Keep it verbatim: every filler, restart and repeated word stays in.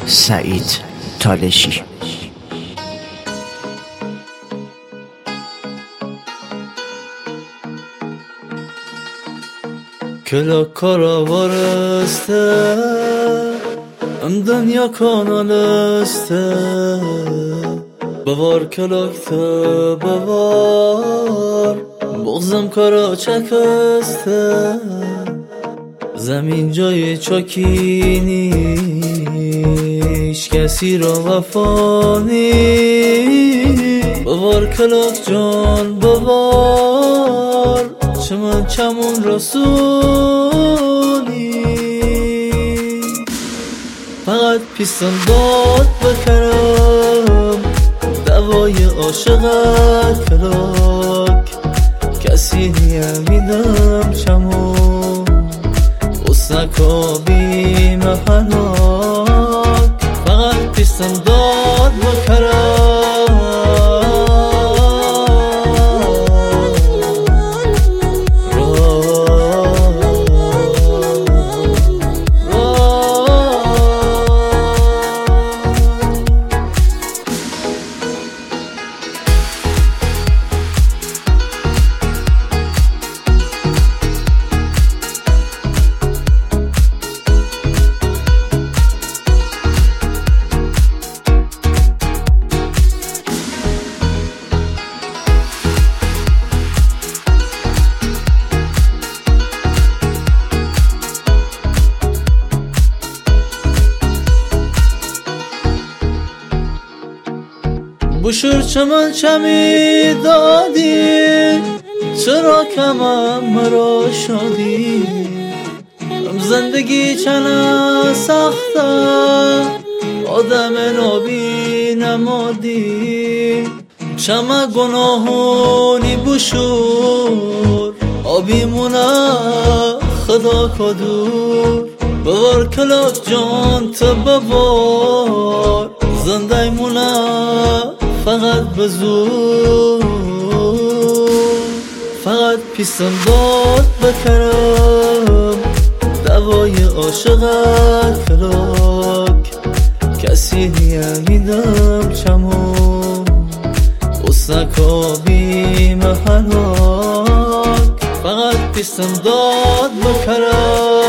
سعید تالشی. Kela kara vareste Em dünya kanaleste Bavar kelakte bavar Boğzım kara çekeste Zemin جای چاکی نیش کسی را وفا نیست بوار کلاک جان بوار چمن چمون رسونی فقط پیستم داد بکرم دوای عاشقت کلاک کسی نیمیدم چمون سکابی مهناک فقط پیستم داد بکرم را را بشور چمن چمی دادی چرا کمم مرا شادی زندگی چنه سخته آدم نابی نمادی چمه گناهونی بشور آبی مونه خدا کدور بوار کلاک جان تو بوار زنده مونه فقط بزور فقط پیستم داد بکرم دوای عاشقت کلاک کسی نیمیدم چمون بسکابی مهناک فقط پیستم داد بکرم